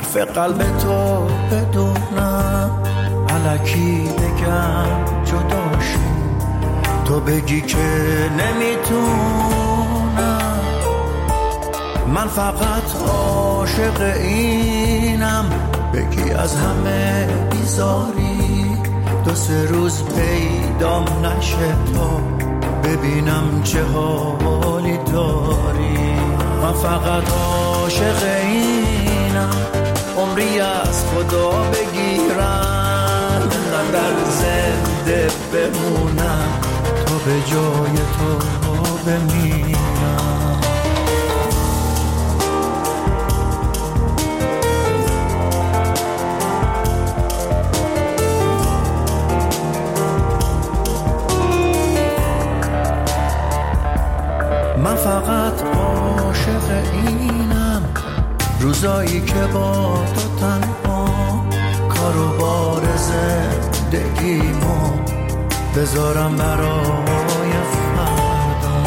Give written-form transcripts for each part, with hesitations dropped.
حرف قلب تو بدونم، الکی بگم جداشو تو بگی که نمیتونم. من فقط عاشق اینم بگی از همه بیزاری، 2-3 روز پیدام نشه تا ببینم چه حالی داری. من فقط عاشق اینم عمری از خدا بگیرم، انقدر زنده بمونم تا به جای تو بمیرم. من فقط عاشق اینم روزایی که با تو تنها کار و بار زندگیمو بذارم برای فردا.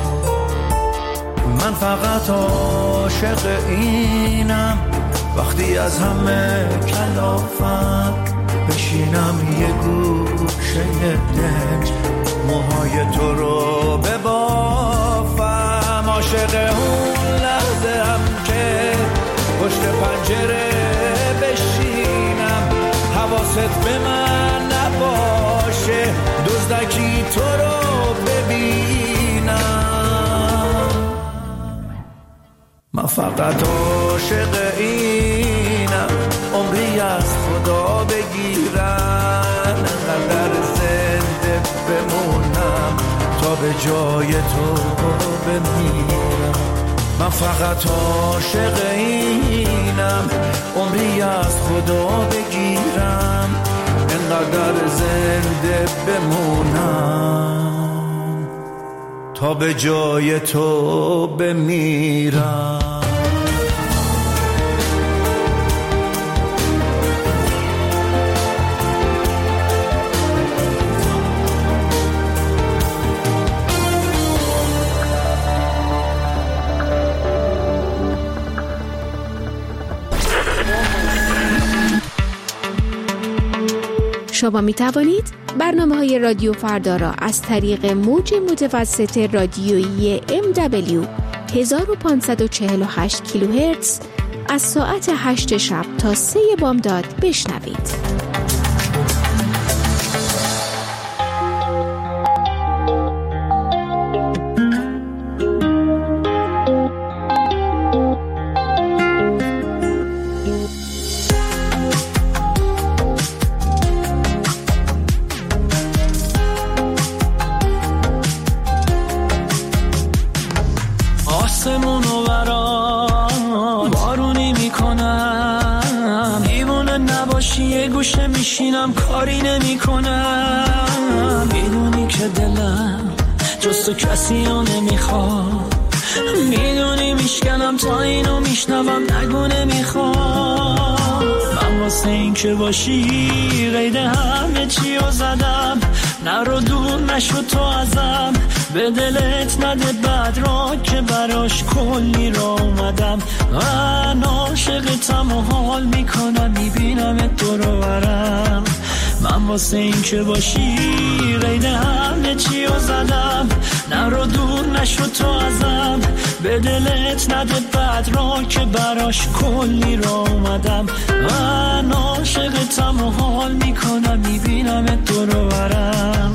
من فقط عاشق اینم وقتی از همه کلافم بشینم یه گوشه دنج موهای تو رو ببافم. عاشق اون لحظه هم که پشت پنجره بشینم حواست به من نباشه دزدکی تو رو ببینم. من فقط عاشق اینم عمری از خدا بگیرم، انقدر زنده بمونم تا به جای تو بمیرم. من فقط عاشق اینم عمری از خدا بگیرم، انقدر زنده بمونم تا به جای تو بمیرم. شما می توانید برنامه‌های رادیو فردا را از طریق موج متوسط رادیویی MW 1548 کیلوهرتز از ساعت 8 شب تا 3 بامداد بشنوید. آسمونو برام بارونی میکنم، دیوونه نباشی یه گوشه میشینم کاری نمیکنم. میدونی که دلم جز تو کسی رو نمیخواد، میدونی میشکنم تا اینو میشنوم نگو نمیخواد. من واسه این که باشی قید همه چی رو زدم، نرو دور نشو تو ازم، به دلت نده بد را که براش کلی را اومدم. من عاشقتم و حال میکنم میبینم دور و برم. من واسه این که باشی قید همه چی رو زدم، نرو دور نشو تو ازم، به دلت نده بد را که براش کلی را اومدم. من عاشقتم و حال میکنم میبینم دور و برم.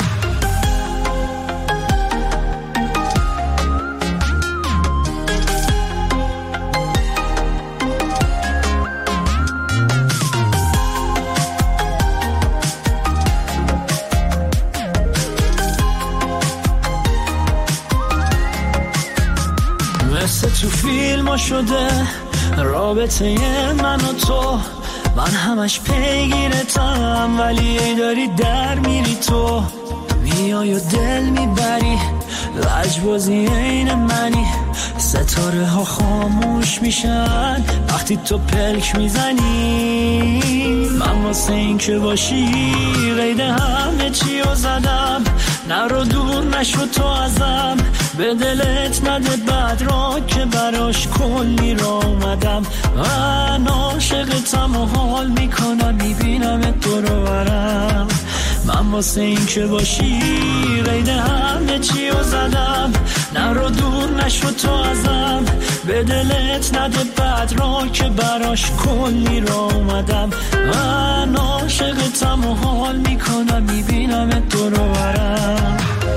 مثل تو فیلم ها شده رابطه من و تو، من همش پیگیرتم ولی ای داری در میری تو، میای و دل میبری لجبازی این منی. ستاره ها خاموش میشن وقتی تو پلک میزنی. من واسه این که باشی قید همه چی رو زدم، نرو دور نشو تو ازم، به دلت نده بد را که براش کلی را اومدم. من عاشقتم و حال میکنم میبینم تو رو برم. من واسه این که باشی قید همه چی رو زدم. نرو دور نشو تو ازم. به دلت نده بد را که براش کلی را اومدم. من عاشقتم و حال میکنم میبینم تو رو برم.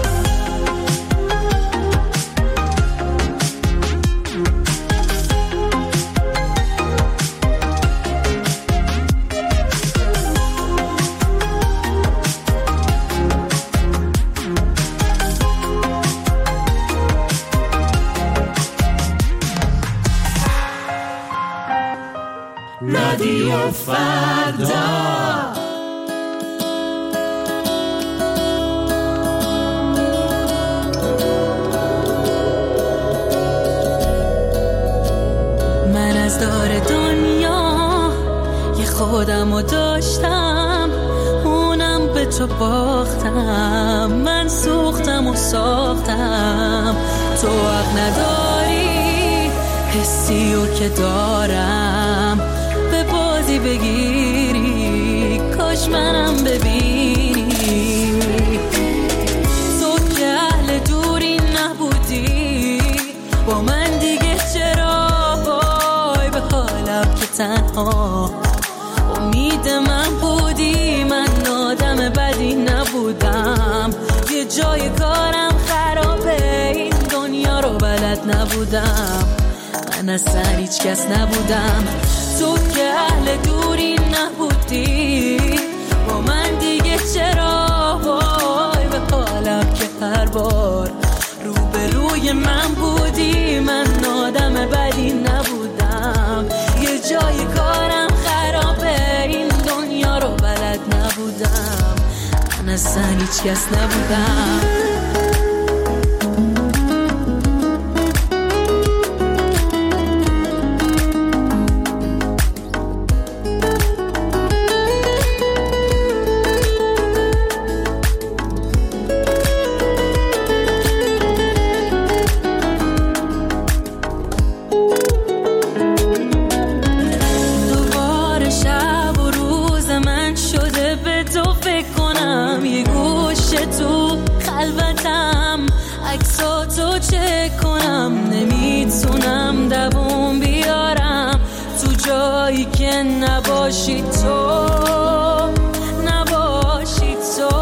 رادیو فردا. من از دار دنیا یه خودمو داشتم، اونم به تو باختم. من سوختم و ساختم، تو حق نداری حسیو که دارم به بازی بگیری. کاش منم ببینی، تو که اهل دوری نبودی با من دیگه چرا؟ وای به حالم که تنها امید من بودی. من آدم بدی نبودم، یه جای کارم خرابه، این دنیا رو بلد نبودم. من اصلا هیچ کس نبودم، تو که اهل دوری نبودی با من دیگه چرا؟ وای به حالم که هر بار روبروی من بودی. من آدم بدی نبودم، یه جای کارم خرابه، این دنیا رو بلد نبودم. من اصلا هیچ کس نبودم. عکساتو چک کنم، نمیتونم دووم بیارم تو جایی که نباشی تو، نباشی تو.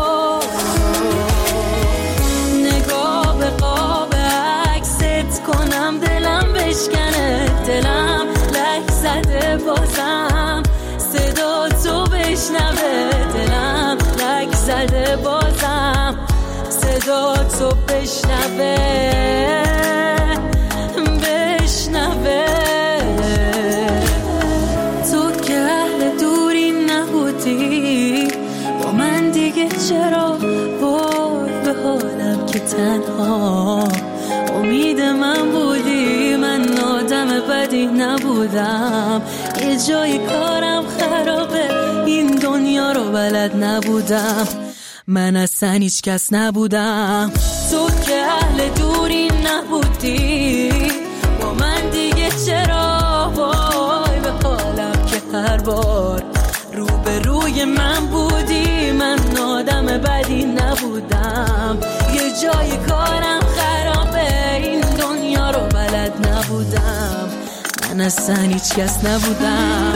نگاه به قاب عکست کنم، دلم بشکنه، دلم لک زده بازم صدا تو بشنوه. دلم لک زده بازم صدا تو بشنوه، بشنوه. تو که اهل دوری نبودی با من دیگه چرا؟ وای به حالم که تنها امید من بودی. من آدم بدی نبودم، یه جای کارم خرابه، این دنیا رو بلد نبودم. من اصلا هیچ کس نبودم، تو که اهل دوری نبودی با من دیگه چرا؟ وای به حالم که هر بار روبروی من بودی. من آدم بدی نبودم، یه جای کارم خرابه، این دنیا رو بلد نبودم. من اصلا هیچ کس نبودم.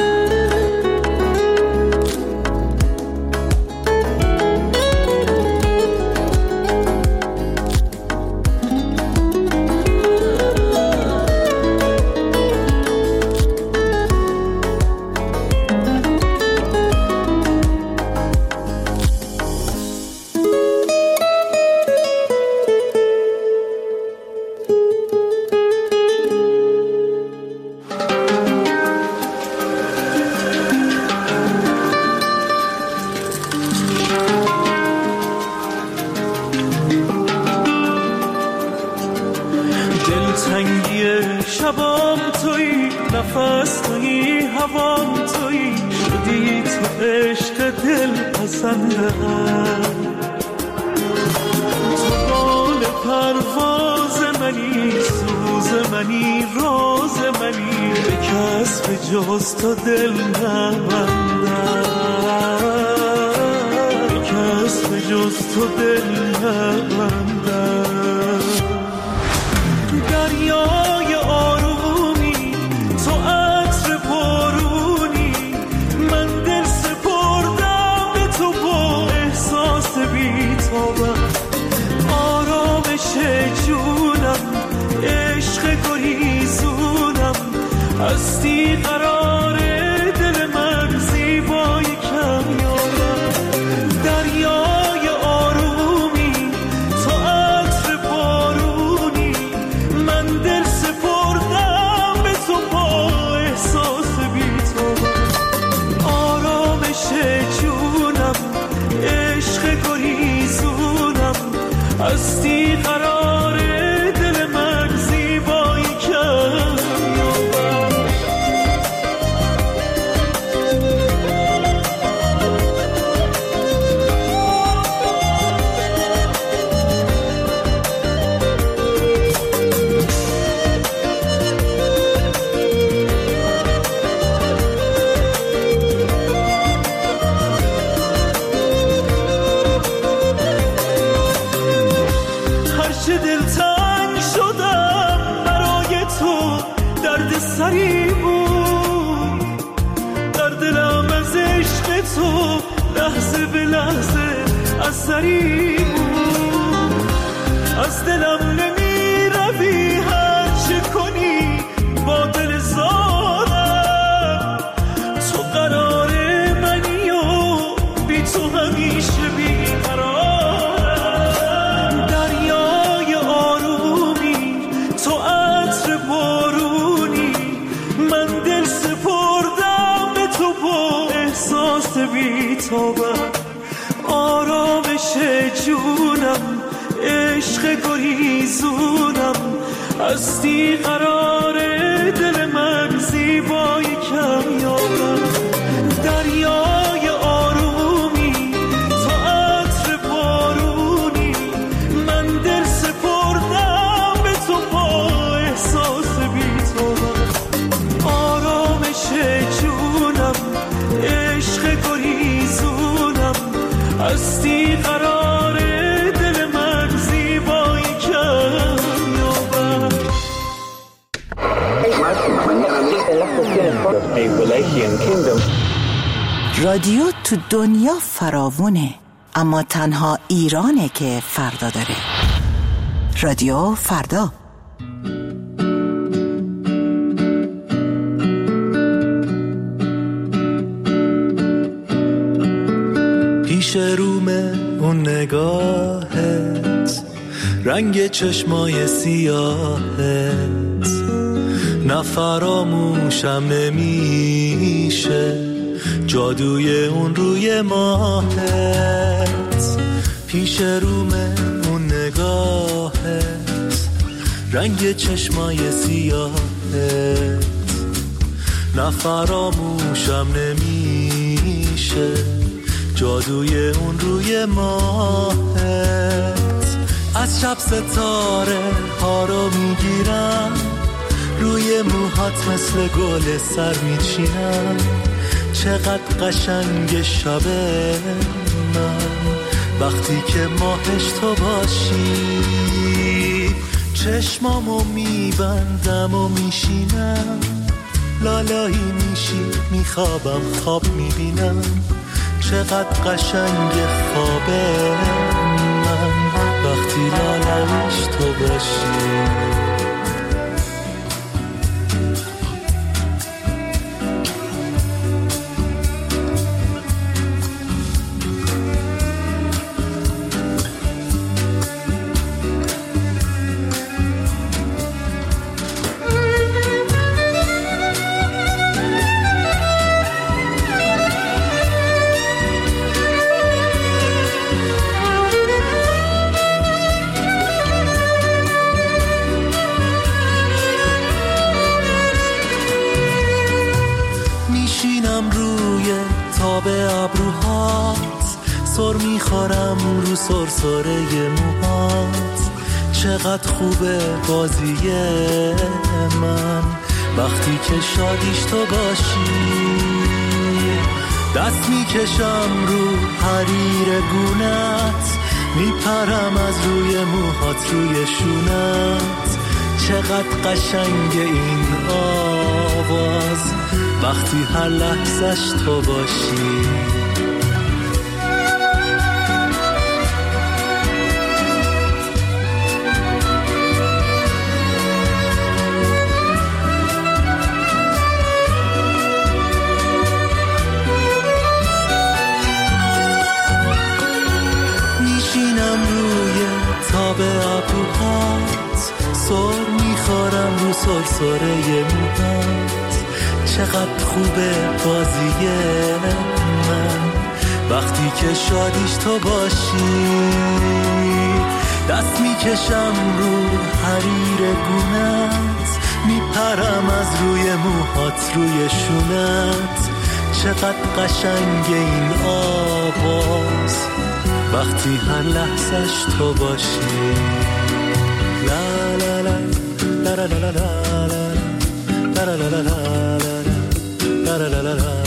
شبام تویی، نفس تویی، هوام تویی، شدی تو عشق دل پسندم. تو بال پرواز منی، سوز منی، راز منی، به کس به جز تو دل نبندم، به کس به جز تو دل نبندم. دریای آرومی، تو عطر بارونی، من دل سپردم به تو با احساس بی‌تابم. آرامش جونم، عشق گریزونم، هستی قرار دل من، زیبای کمیابم. دریای آرومی، تو عطر بارونی، من دل سپردم به تو با احساس بی‌تابم. آرامش جونم، عشق گریزونم، هستی قرار دل من، زیبایی کمیابم. هرچه دلتنگ شدم برای تو، درد سری بود در دلم، از عشق تو لحظه به لحظه اثری بود. از دلم نمی روی، هرچه کنی با دل زارم، تو قرار منی و بی تو همیشه بیقرارم. دریای آرومی، تو عطر بارونی، من دل سپردم به تو با احساس بی‌تابم. آرامش جونم، عشق گریزونم، هستی قرار دل من، زیبای کمیابم. دریای آرومی، تو عطر بارونی، من دل سپردم به تو با احساس بی‌تابم. آرامش جونم، عشق گریزونم، هستی قرار دل من، زیبایی کمیابم. رادیو تو دنیا فراوونه، اما تنها ایرانه که فردا داره. رادیو فردا. پیش رومه اون نگاهت، رنگ چشمای سیاهت، نه فراموشم نمیشه جادوی اون روی ماهت. پیش رومه اون نگاهت، رنگ چشمای سیاهت، نه فراموشم نمیشه جادوی اون روی ماهت. از شب ستاره ها رو میگیرم، روی موهات مثل گل سر میچینم. چقدر قشنگ شبه من وقتی که ماهش تو باشی. چشمامو میبندم و میشینم، لالایی میشی میخوابم، خواب میبینم. چقدر قشنگ خوابه من وقتی لالایش تو باشی. سر میخورم رو سرسره موهات. چقدر خوبه بازی من وقتی که شادیش تو باشی. دست میکشم رو حریر گونت، میپرم از روی موهات روی شونت. چقدر قشنگ این آواز وقتی هر لحظش تو باشی. سر میخورم رو سرسره موهات. چقدر خوبه بازی من وقتی که شادیش تو باشی. دست میکشم رو حریر گونت، میپرم از روی موهات روی شونت. چقدر قشنگ این آواز وقتی هر لحظش تو باشی. لا لا لا لا لا لا لا لا لا لا لا لا لا لا.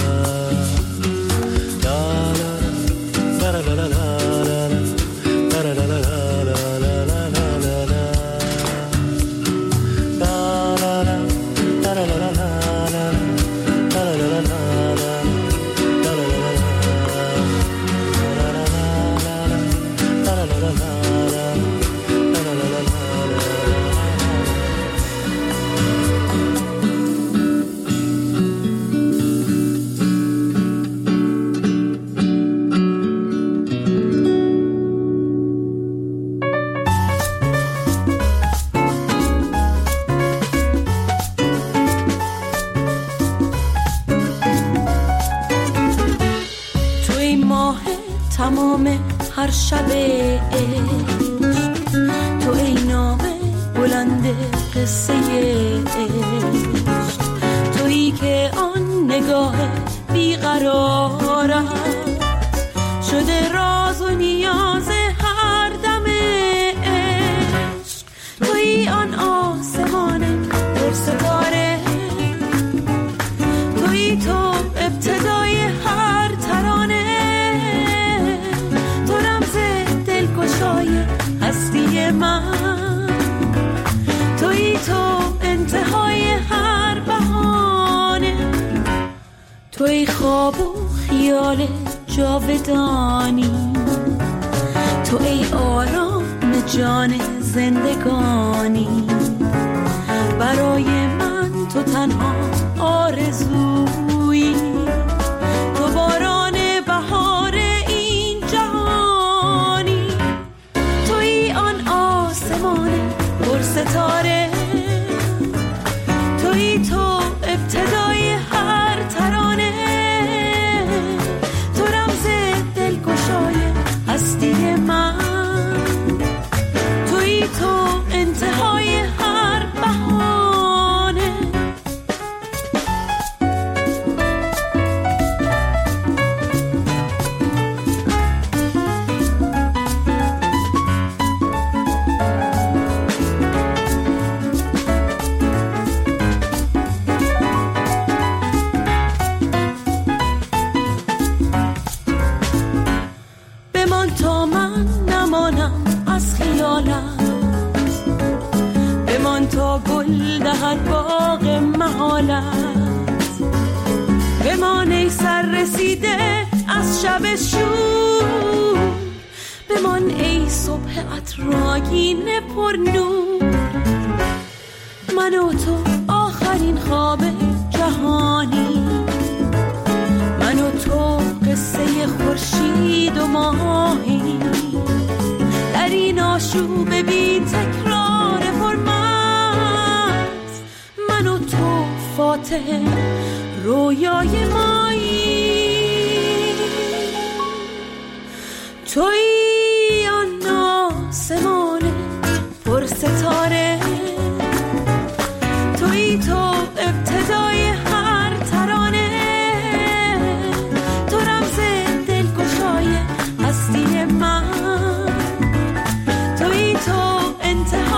هر شب تو ای نام بلند قصه عشق، تویی که آن نگاه بیقرارم شده راز و نیاز هر دم عشق. تویی آن آسمان پر ستاره، تویی تو ابتدای هر ترانه، هستی من، تویی تو انتهای هر بهانه، تویی خواب و خیال جاودانی، تو ای آرام جان زندگانی. برای من تو تنها آرزویی، تو باران بهار این جهانی، تویی آن آسمان پر ستاره، تویی تو ابتدای هر ترانه، تو رمز دلگشای هستی من، تویی تو انتهای هر بهانه. بمان تا من نمانم از خیالم، بمان تا گل دهد باغ محالت، بمان ای سر رسیده از شب شور، بمان ای صبح عطرآگین پر نور. من و تو آخرین خواب جهانی، من و تو قصه خورشید و ماهی، در این آشوب بی تکرار پرمست، من و تو فاتح رویای مایی، تویی آن آسمان پر ستاره، تویی تو ابتدای هر ترانه، تو رمز دلگشای هستی من، تویی تو انتها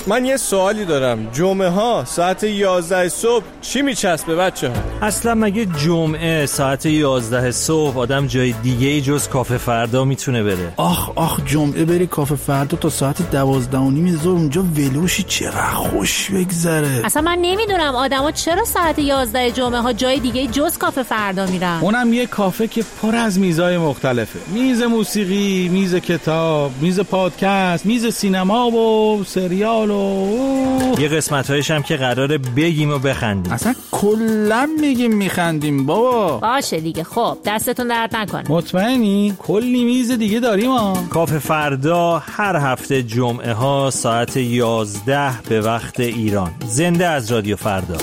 من یه سوالی دارم. جمعه ها ساعت 11 صبح چی میچسبه بچه ها؟ اصلا مگه جمعه ساعت 11 صبح آدم جای دیگه جز کافه فردا میتونه بره؟ آخ جمعه بری کافه فردا تا ساعت 12:30 ظهر اونجا ولوشی چقدر خوش بگذره. اصلا من نمیدونم آدما چرا ساعت 11 جمعه ها جای دیگه جز کافه فردا میرن. اونم یه کافه که پر از میزای مختلفه. میز موسیقی، میز کتاب، میز پادکست، میز سینما و سریال و یه قسمت‌هایش هم که قراره بگیم و بخندیم. اصلا کلا میگیم میخندیم بابا. باشه دیگه. خب دستتون درد نکنه. مطمئنی؟ کلی میز دیگه داریم ها. کافه فردا هر هفته جمعه ها ساعت 11 به وقت ایران. زنده از رادیو فردا.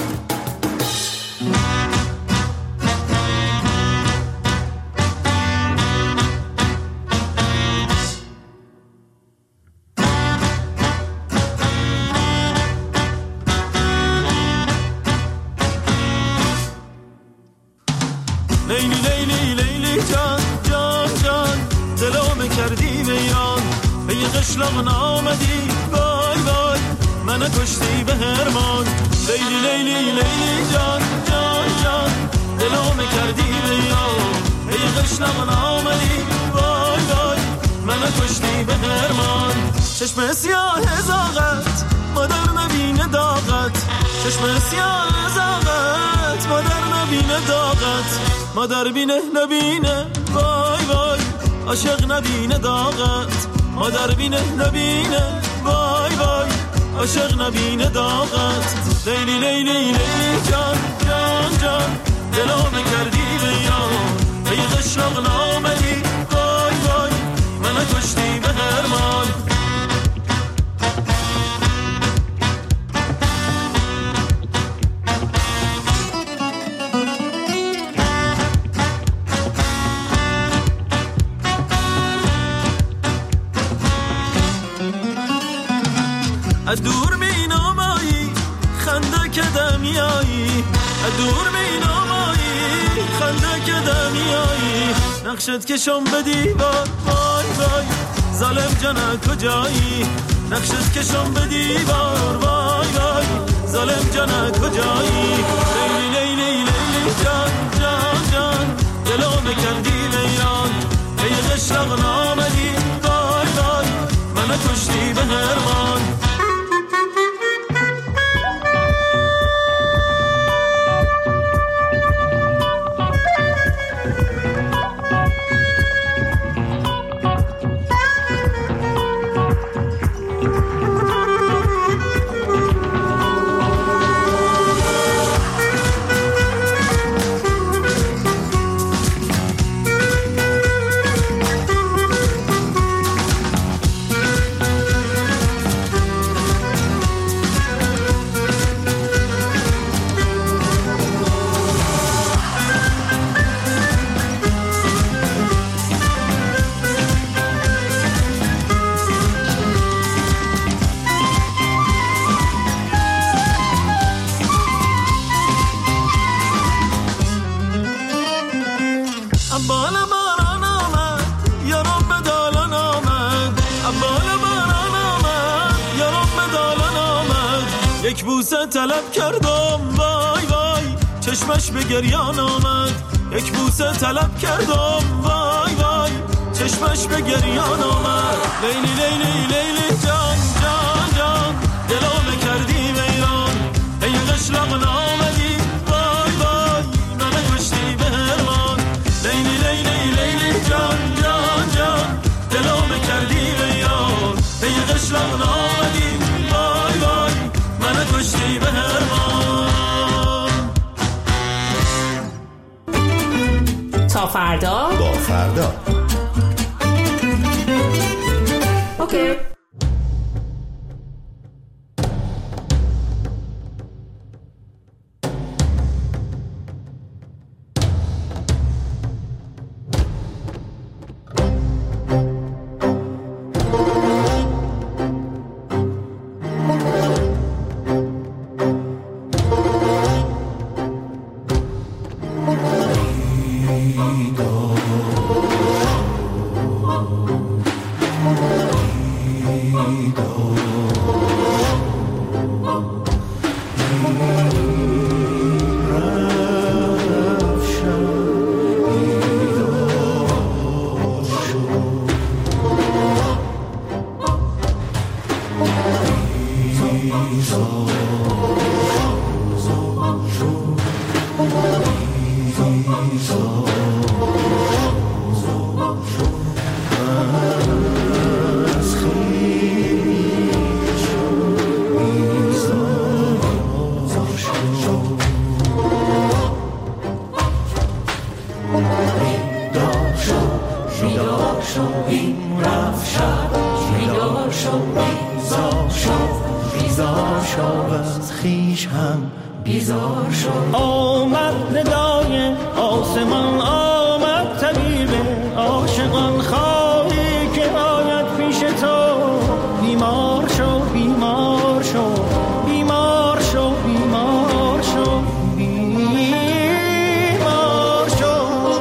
لیلی لیلی لیلی جان جان جان دلو کردی ویران به یه قشلاق نامدی وای وای منو کشتی به هرمان لیلی لیلی لیلی جان جان جان دلو کردی ویران به یه قشلاق نامدی وای وای منو کشتی به هرمان چشم سیاه زاغت مادر نبینه داغت چشم سیاه زاغت مادر نبینه داغت مادر بینه نبینه وای وای عاشق نبینه داغت مادر بینه نبینه وای وای عاشق نبینه داغت لیلی لیلی لیلی جان جان جان دلو بکردی بیان به یه قشلاق نامدی وای وای منو کشتی به هرمان از دور می نامایی خنده که دمیایی از دور می نامایی خنده که دمیایی نقشت کشم به دیوار وای وای ظالم جنه کجایی نقشت کشم به دیوار وای وای ظالم جنه کجایی لیلی لیلی لیلی جان جان جان دلو بکردی ویران به یه قشلاق نامدی وای وای منو کشتی به هرمان یک بوسه طلب کردم وای وای چشمش به گریان آمد یک بوسه طلب کردم وای وای چشمش به گریان آمد لیلی لیلی لیلی جان جان جان دلو بکردی ویران ای قشلاق نامدی وای وای منو کشتی به هرمان لیلی لیلی لیلی جان جان جان دلو بکردی ویران ای قشلاق نامدی وای وای منو کشتی به هرمان تا فردا با فردا اوکی. بیزار شد. آمد ندای آسمان، آمد طبیب عاشقان، خواهی که آید پیش تو. بیمار شو بیمار شو بیمار شو بیمار شو بیمار شو.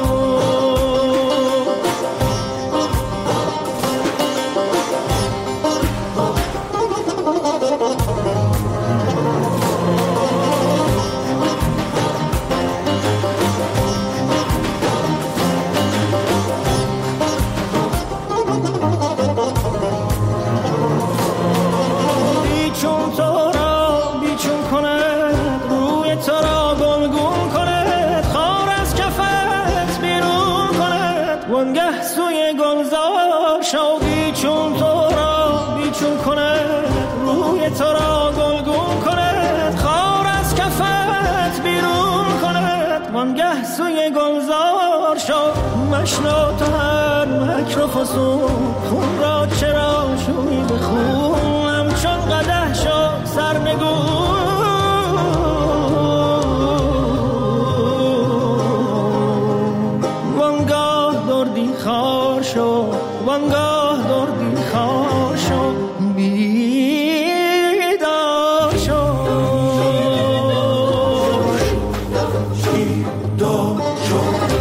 وانگه سوی گلزار شو، بیچون تو را بیچون کند، روی تو را گلگون کند، خار از کفت بیرون کند. وانگه سوی گلزار شو، مشنو تو هر مکر و فسون، خون را چرا شوی به خون، همچون قدح شو سرنگون. خار شو وانگاه دردی خار شو، بیدار شو بیدار شو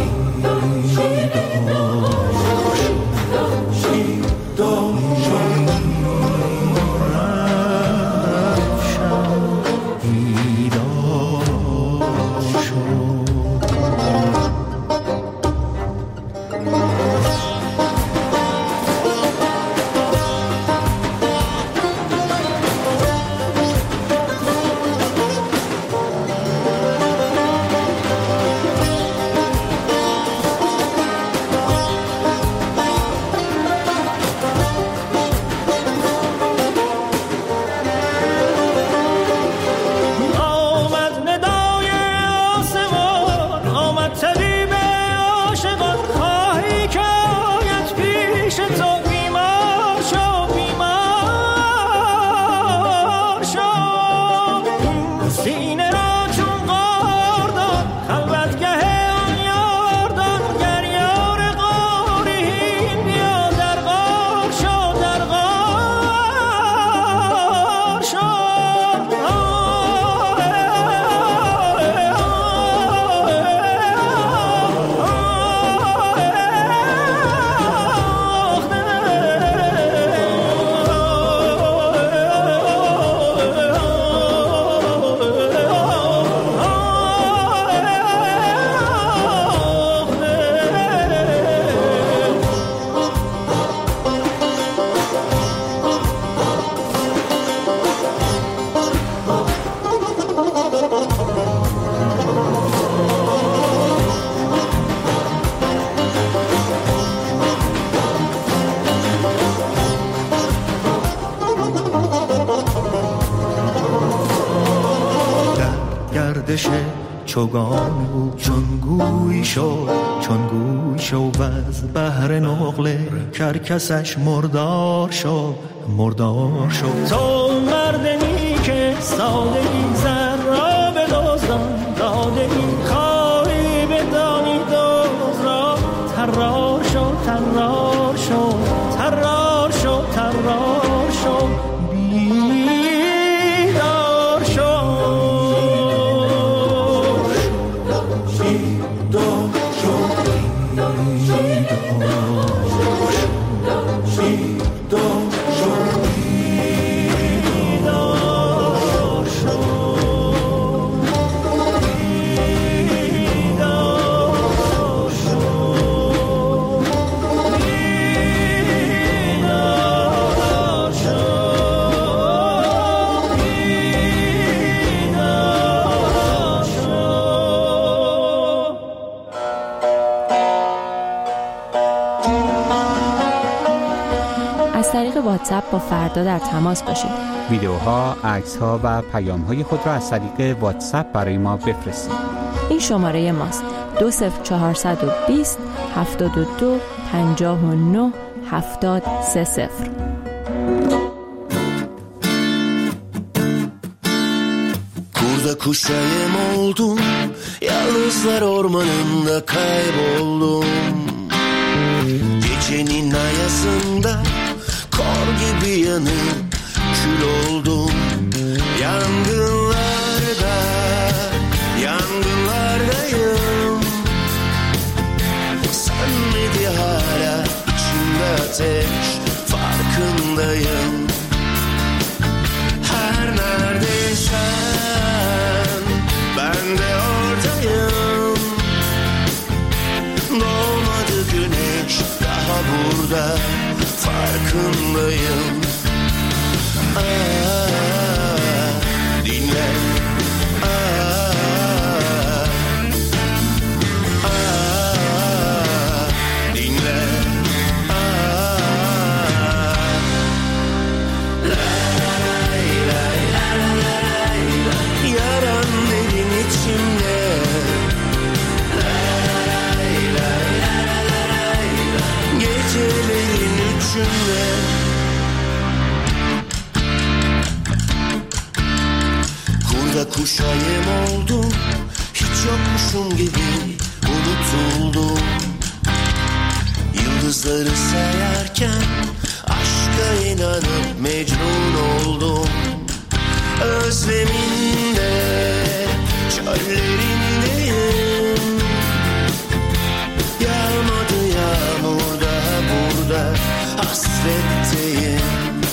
چوگان او چون گوی شو و از بحر نقل کرکسش مردار شو تو مردمی که ساده ای زر را به دزدان داده ای، خواهی بدانی دوز را ترار شو ترار شو ترار شو ترار شو بیدار شو بیدار شو از طریق واتساپ با فردا در تماس باشید. ویدیوها، عکس‌ها و پیام‌های خود را از طریق واتساپ برای ما بفرستید. این شماره ماست: 20420 72 59 730. Burada kuşayım oldum, yalnızlar ormanında kayboldum. Gecenin ayazında kor gibi yanıp kül oldum. Yangınlardayım. Sönmedi hala içimde ateş, farkındayım. Her neredeysen ben de oradayım. Doğmadı güneş daha burada, farkındayım. Dinle. Dinle. Yaran derin içimde. Gecelerin üçünde. Kurda kuşa yem oldum, hiç yokmuşum gibi unutuldum. Yıldızları sayarken aşka inanıp mecnun oldum. Özleminde, çöllerindeyim. Yağmadı yağmur daha burada, hasretteyim.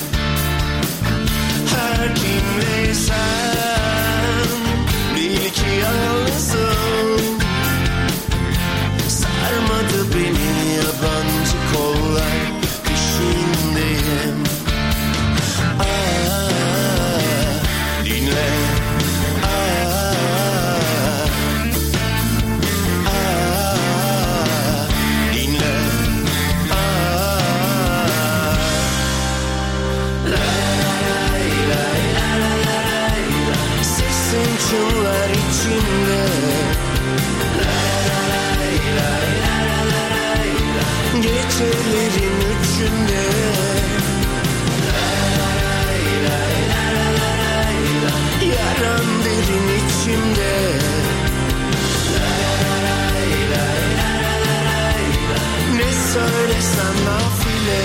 Her kimleysen bil ki yalnızım. Sarmadı beni yabancı kollar, peşindeyim. Dinle. Dinle. Sesin çınlar içimde. Gecelerin üçünde. Yaran derin içimde. Ne söylesem nafile.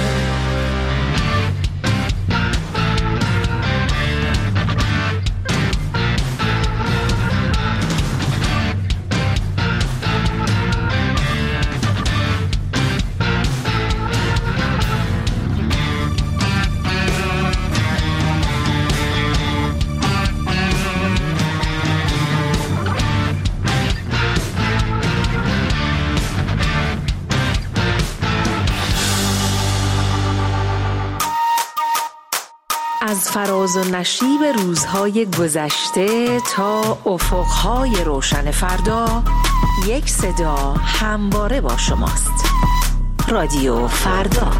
از فراز و نشیب روزهای گذشته تا افقهای روشن فردا، یک صدا همواره با شماست. رادیو فردا.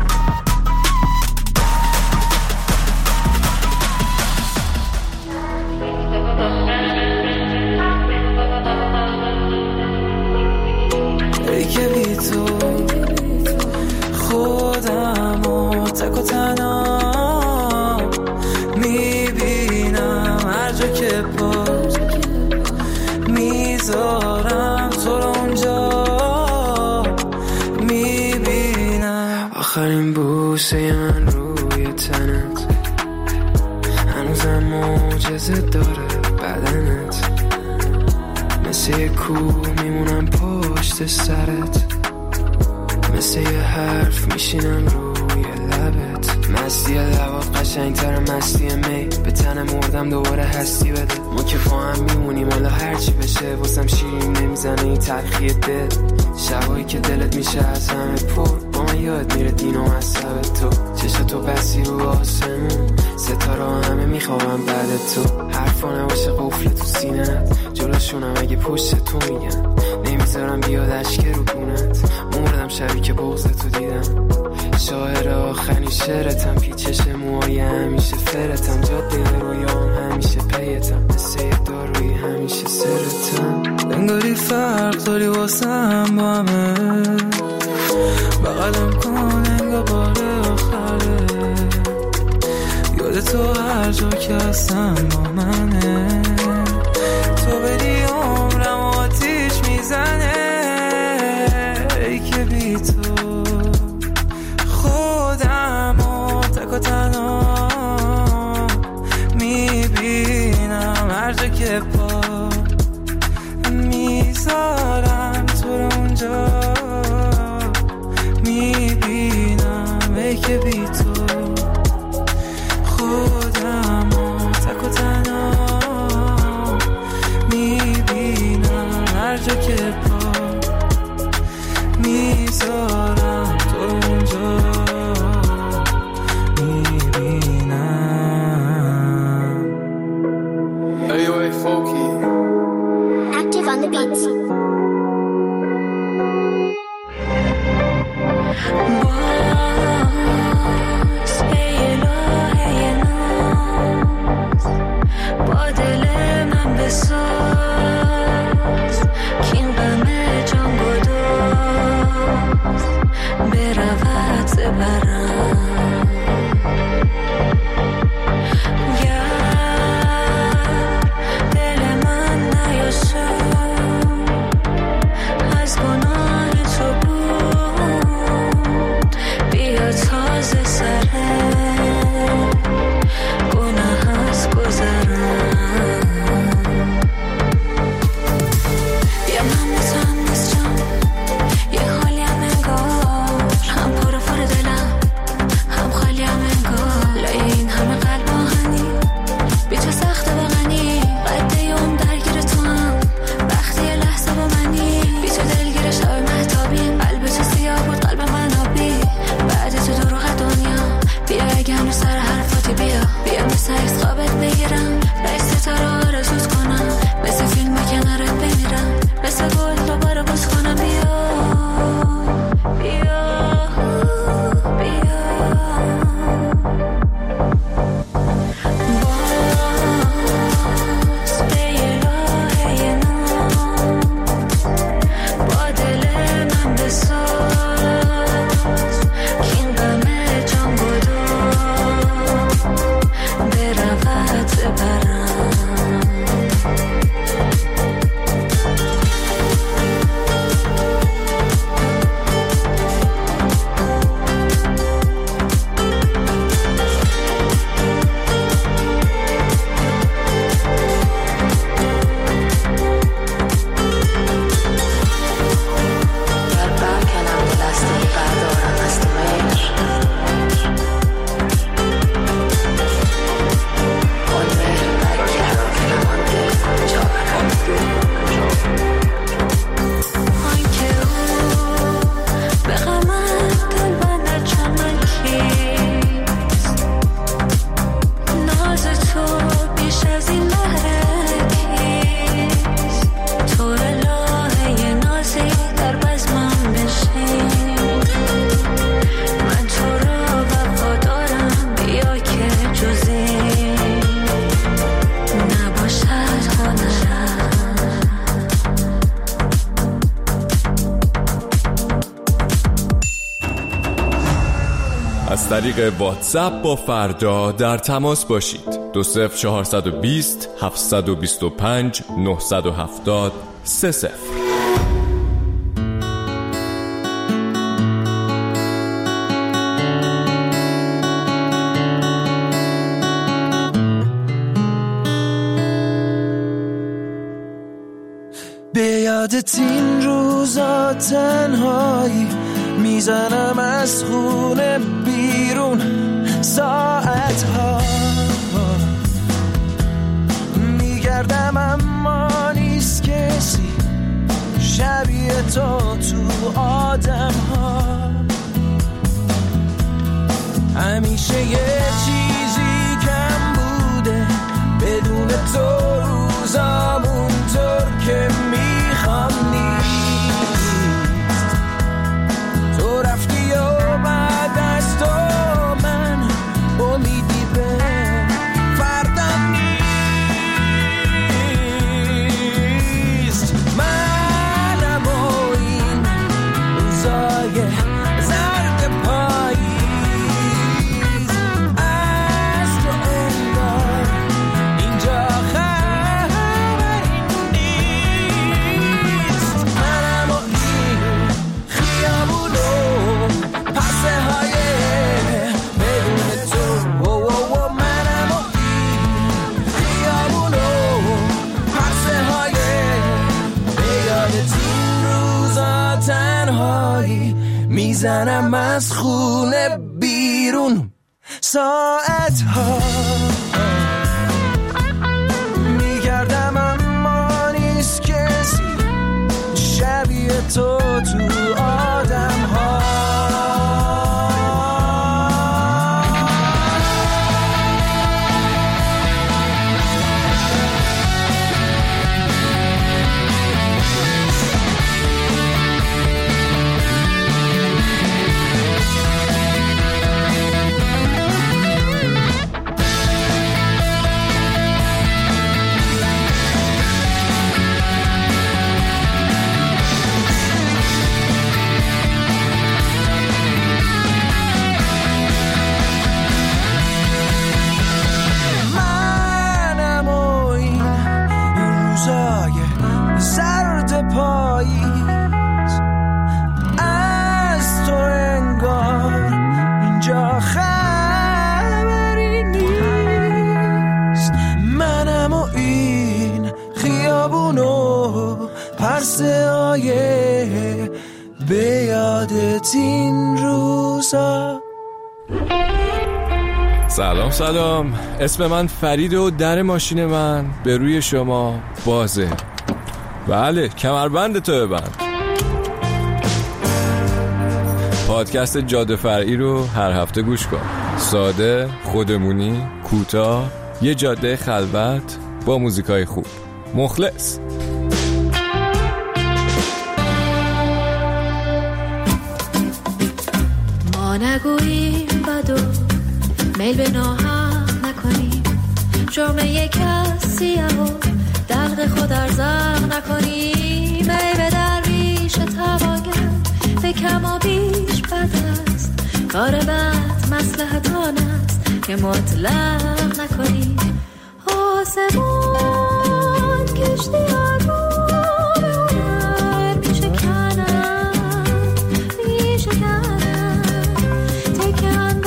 ای که بی تو خودم و تک و تنها میبینم، هر جا که پاس میذارم تو رو اونجا میبینم. آخرین بوسه من روی تنت، هنوزم معجزه داره بدنت. مثل یه کوه میمونم پشت سرت، مثل یه حرف میشینم روی لبت. مستی لبات قشنگتر مستی می، به تن مردم دوباره هستی بده. ما که با هم میمونیم حالا هرچی بشه، واسم شیرین نمیزنه این تلخی دل. شبایی که دلت میشه از همه پر، با من یاد میره دین و مذهب تو. چشاتو بسی رو آسمون، ستاره همه میخوابم بعد تو. حرفا نباشه قفل تو سینت، جلوشونم اگه پشت تو میگن، نمیذارم بیاد اشک رو گونت. موردم شبی که بغضتو دیدم. شاعر آخرین شعرتم، پیچش موهای همیشه فرتم، جاده رویام همیشه پیتم، مثل دارویی همیشه سرتم. انگاری فرق داری واسم با همه، بغلم کن انگار بار آخره، یاد تو هر جا که هستم با منه، تو بری عمرم آتیش میزنه، ای که بی تو خودم و تک و تنها میبینم، هر جا که پا میذارم تو رو اونجا میبینم، ای که بی تو خودم و تک و تنها میبینم، هر جا که پا میذارم تو اونجا میبینم. AOA Folky Active on the beats. از طریق واتساپ با فردا در تماس باشید. 20420 725 970 30. به یادت این روزا تنهایی میزنم از خونه بیرون ساعتها، میگردم اما نیست کسی شبیه تو آدم ها، همیشه یه چیزی کم بوده بدون تو روزام اونطور که میخوام نیست، جایی میزنم از خونه بیرون ساعت ها میگردم اما نیست کسی شبیه تو آدم ها پاییز از تو انگار اینجا خبری نیست منم و این خیابونو پرسه های به یادت این روزا. سلام اسم من فرید و در ماشین من به روی شما بازه. بله کمربند تو ببند. پادکست جاده فرعی رو هر هفته گوش کن. ساده، خودمونی، کوتاه، یه جاده خلوت با موزیکای خوب. مخلص. ما نگوییم بدو میل به ناهم نکنیم جامعه کسی و دلق خود ارزاق نکنیم ای به درویش تواگر به کم و بیش بد است کار بد مصلحت آن است که مطلق نکنیم آسمان کشتی آرمان هنر میشه کنم تکم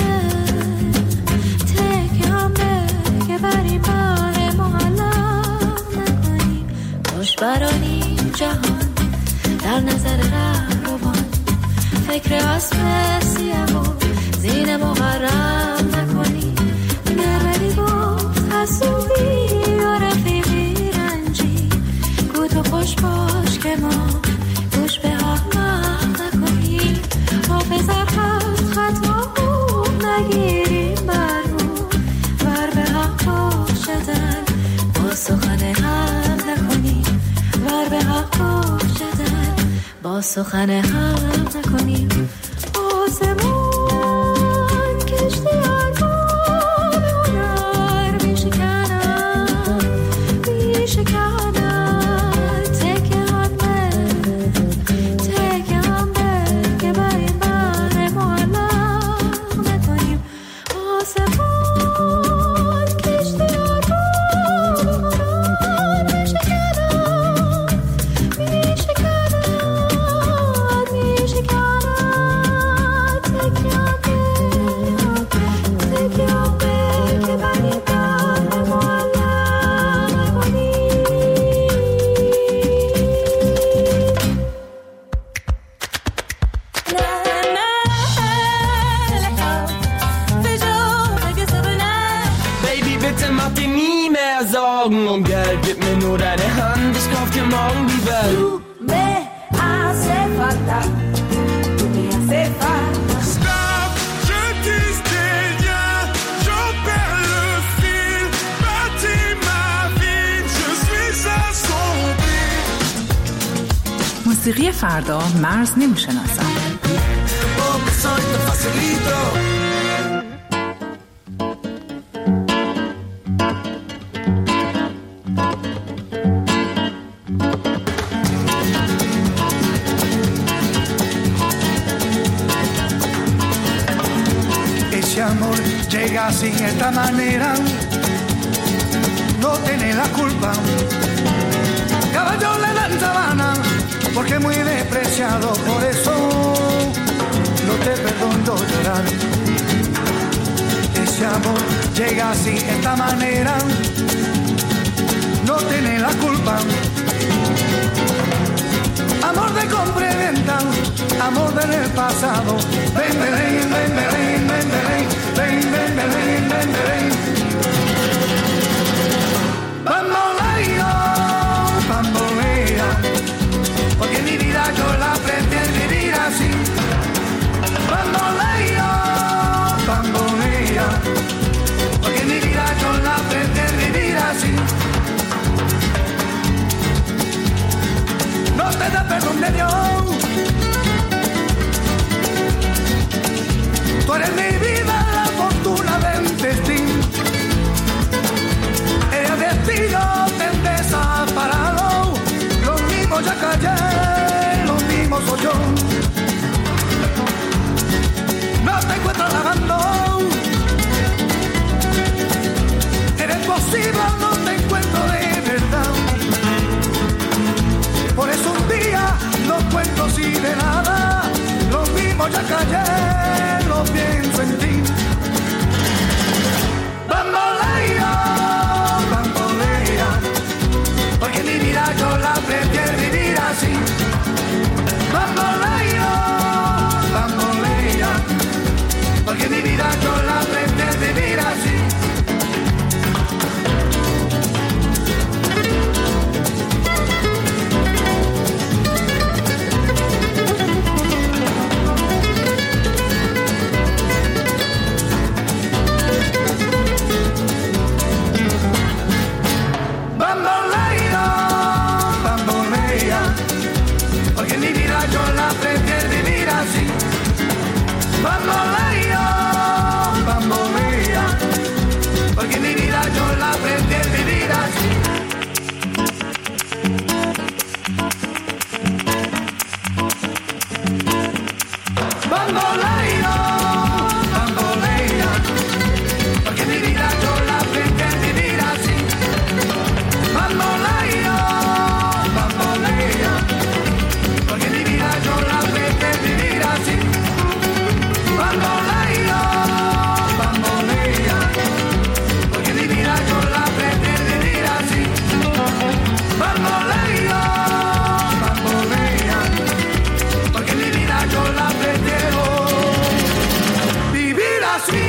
به که بریم بار معلق نکنیم خوش برانیم جهان در نظر رهروان فکر اسب سیه و زین مغرب نکنیم نرمدی گفت حسوبی و رفیقی رنجی گو تو خوش باش که ما گوش به احمق نکنیم حافظ خطا نگیریم بر ور به حق شدن با سخن هم نکنیم ور به حق شدن با سخن هم نکنیم آسمان کشتی آرمان هنر میشکنم تکه هم به که بریم بر معلق نکنیم آسمان کشتی آرمان هنر میشکنم Augen und Geld, gib mir nur deine Hand, ich kauf dir morgen die Welt. Du me hace falta, tu me hace falta. Stop, je t'istérien, j'en perds le fil, bâtis ma vie, je suis assombri. موسیقی فردا مرز نمیشناسد. Amor llega así de esta manera, no tiene la culpa. Caballo le dan sabana porque muy despreciado, por eso no te perdono llorar. Ese amor llega así de esta manera, no tiene la culpa. amor de compra y venta, amor del pasado. Ven, ven, ven, ven, ven, ven, ven, ven, ven, ven, ven, ven. Bamboleo, bambolea, porque mi vida yo la prefiero vivir así. Bamboleo, bambolea, porque mi vida yo la prefiero vivir así. No te da perdón de Dios. Tú eres mi vida, la fortuna del destino. El destino te desaparado. Los mismos ya callé, los mismos soy yo. No te encuentro lavando. Eres posible, no te encuentro de verdad. Por eso un día no cuento si de nada. Los mismos ya callé, lo pienso en ti. Bambolea, bambolea, porque mi vida yo la prefiero vivir así. Bambolea, bambolea, porque mi vida yo la prefiero vivir así. Bambolea, bambolea, porque mi vida yo la prefiero vivir así. Bambolea, bambolea, porque mi vida yo la prefiero vivir así. Bambolea, bambolea, porque mi vida yo la prefiero vivir así. Bambolea, bambolea, porque mi vida yo la prefiero vivir así. Bambolea, bambolea, porque mi vida yo la prefiero vivir así.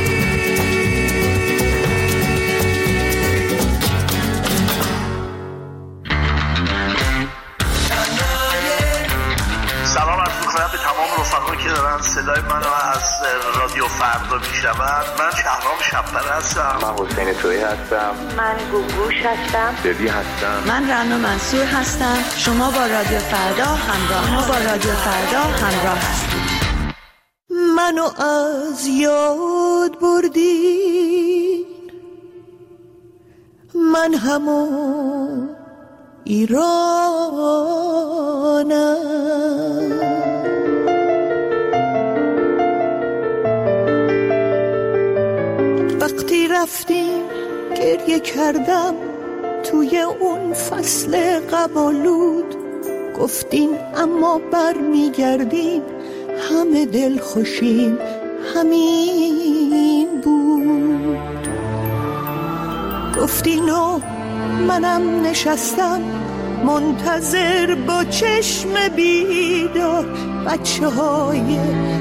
سلام عرض می‌کنم به تمام رفقایی که دارن صدای منو از رادیو فردا میشنون. من شهرام شب‌پره هستم. من حسین تویی هستم. من گوگوش هستم. دبی هستم. من رنا منصور هستم. شما با رادیو فردا همراه هستید. منو از یاد بردی، من همون ایرانم. وقتی رفتیم گریه کردم توی اون فصل قبالود. گفتین اما بر میگردیم، همه دل خوشیم همین بود. گفتین و منم نشستم منتظر با چشم بیدار. بچه های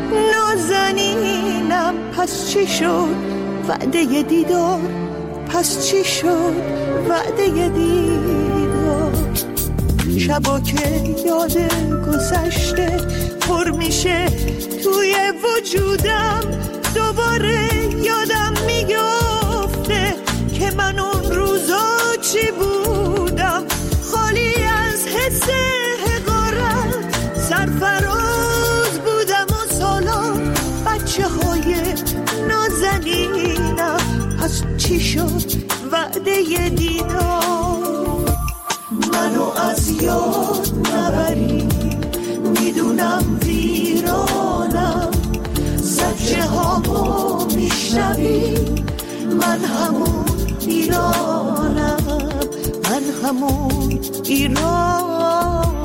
نازنینم پس چی شد وعده دیدار؟ پس چی شد وعده دیدار؟ شبا که یاد گذشته پر میشه توی وجودم، دوباره یادم میگفته که من اون روزا چی بودم. خالی از حس حقارت سرفراز بودم و سالا بچه های نازنینم. پس چی شد وعده دیدار؟ منو از یاد نبری، میدونم ویرانم. زجه هامو میشنوی، من همون ایرانم، من همون ایرانم.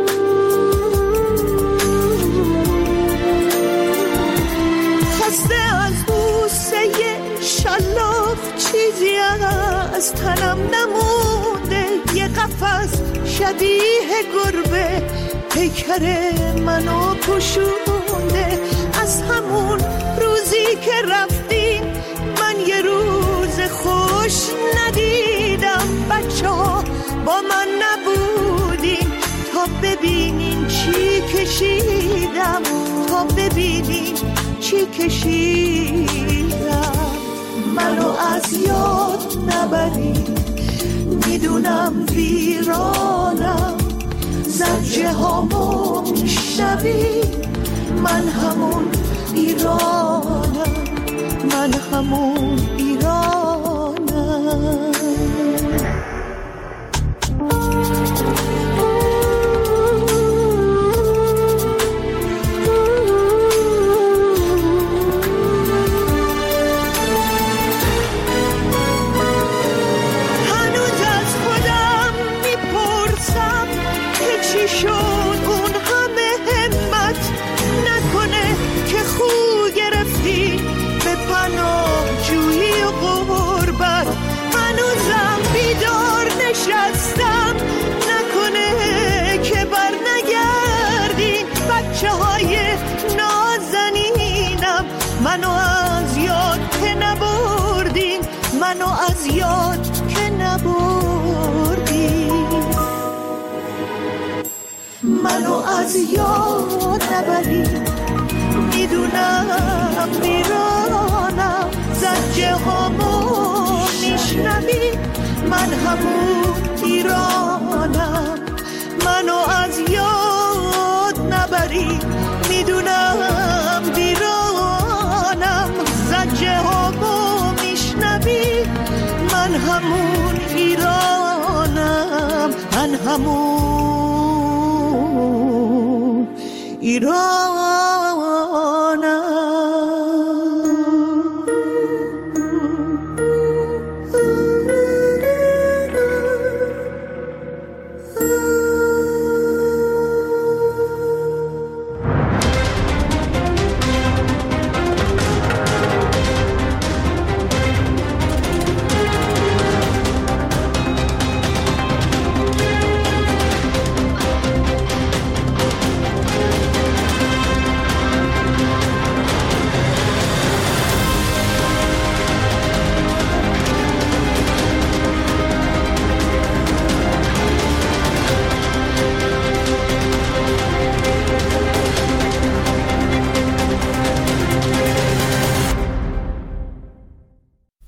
خسته چیزی از تنم نمونده، یه قفس شبیه گربه پیکر منو پوشونده. از همون روزی که رفتین من یه روز خوش ندیدم. بچه ها با من نبودین تا ببینین چی کشیدم، تا ببینین چی کشیدم. منو از یاد نبرین، میدونم ویرانم، زجه هامو میشنوین. من همون ایرانم، من همون ایرانم. هنوز از خودم میپرسم که چی شد اون همه همت، نکنه که خو گرفتی به پناه جویی و غربت. هنوزم بیدار نشستم، نکنه که بر نگردین. بچه های نازنینم منو از یاد که نبردین، منو از یاد که نبردین. منو از یاد نبرین، میدونم میرانم، زجه هامو میشنوی. من همون ایرانم، منو از یاد نبرین، میدونم میرانم، زجه هامو میشنوی. من همون ایرانم، من همون ایران.